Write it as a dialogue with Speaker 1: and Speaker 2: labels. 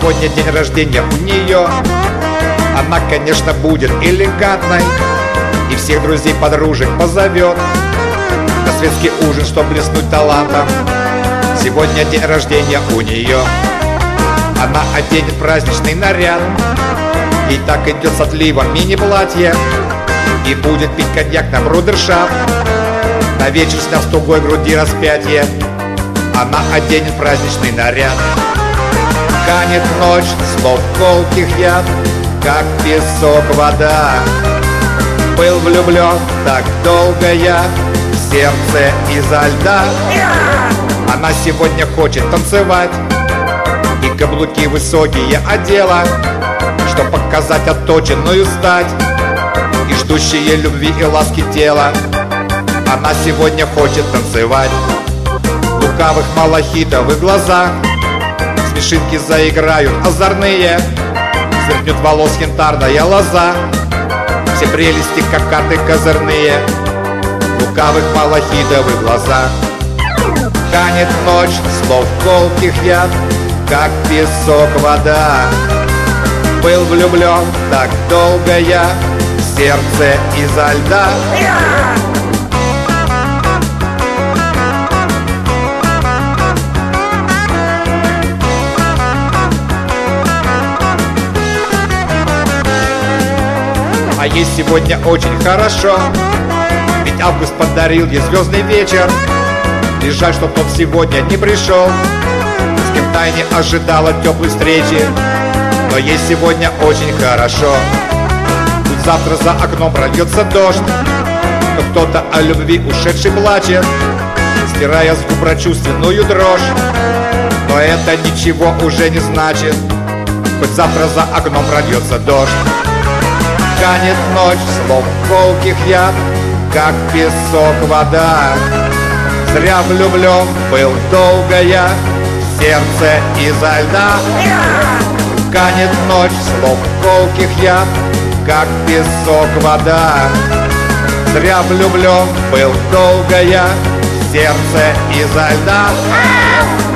Speaker 1: сегодня день рождения у нее. Она, конечно, будет элегантной и всех друзей, подружек позовет на светский ужин, чтоб блеснуть талантом. Сегодня день рождения у нее. Она оденет праздничный наряд, и так идет с отливом мини-платье, и будет пить коньяк на брудершафт. На вечер, сняв с тугой груди распятие, она оденет праздничный наряд. Канет ночь слов колких яд, как песок вода. Был влюблен так долго я в сердце изо льда. Она сегодня хочет танцевать и каблуки высокие одела, чтоб показать отточенную стать и ждущие любви и ласки тела. Она сегодня хочет танцевать. В лукавых малахитовых глазах смешинки заиграют озорные, сверкнет волос янтарная лоза, все прелести, как карты козырные. В лукавых малахитовых глазах канет ночь слов колких яд, как песок вода. Был влюблен так долго я в сердце изо льда. А ей сегодня очень хорошо, ведь август подарил ей звездный вечер. И жаль, что тот сегодня не пришел, с кем тайне ожидала теплой встречи. Но ей сегодня очень хорошо. Пусть завтра за окном прольется дождь, но кто-то о любви ушедший плачет, стирая с губ прочувственную дрожь. Но это ничего уже не значит, хоть завтра за окном прольется дождь. Канет ночь слов колких яд, как песок вода. Зря влюблен был долго я в сердце изо льда. Канет ночь слов колких яд, как песок вода. Зря влюблен был долго я в сердце изо льда.